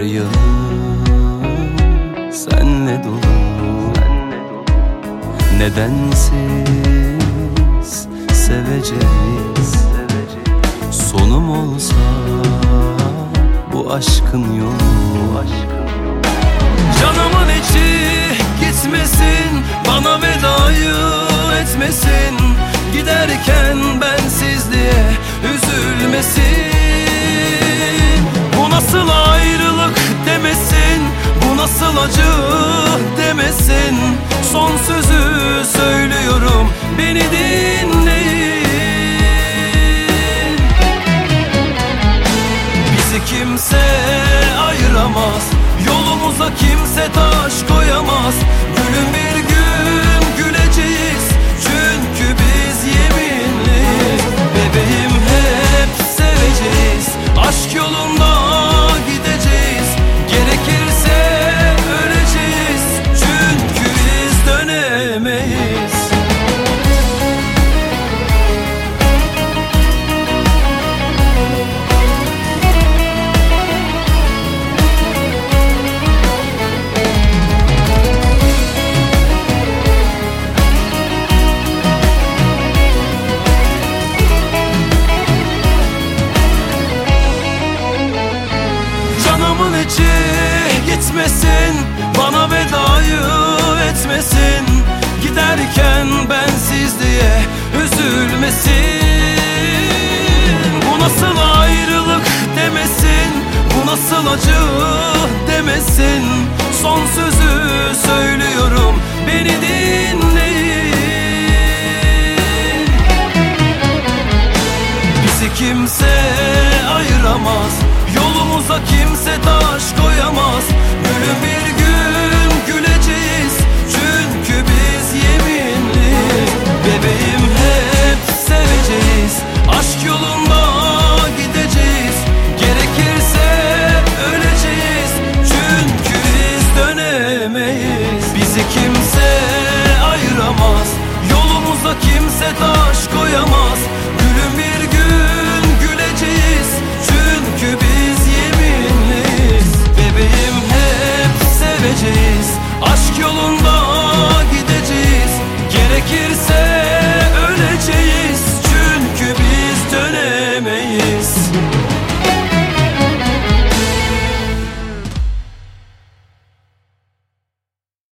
Yüreğim senle dolu, nedensiz seveceğiz. Sonum olsa bu aşkın yolu. Canımın içi gitmesin, bana vedayı etmesin. Giderken bensiz diye üzülmesin. Bu nasıl ayrılık demesin, bu nasıl acı demesin. Son sözü söylüyorum, beni dinleyin. Bizi kimse ayıramaz, yolumuza kimse taş koyamaz. Gülüm bir gün güleceğiz, çünkü biz yeminliyiz. Bebeğim hep seveceğiz, aşk yolunda gideceğiz. Gerekirse öleceğiz, çünkü biz dönemeyiz. İçi gitmesin, bana vedayı etmesin. Giderken bensiz diye üzülmesin. Bu nasıl ayrılık demesin, bu nasıl acı demesin. Son sözü söylüyorum, beni dinleyin. Bizi kimse ayıramaz, yolumuza kimse taş koyamaz. Gülüm bir gün güleceğiz, çünkü biz yeminliyiz. Bebeğim hep seveceğiz, aşk yolunda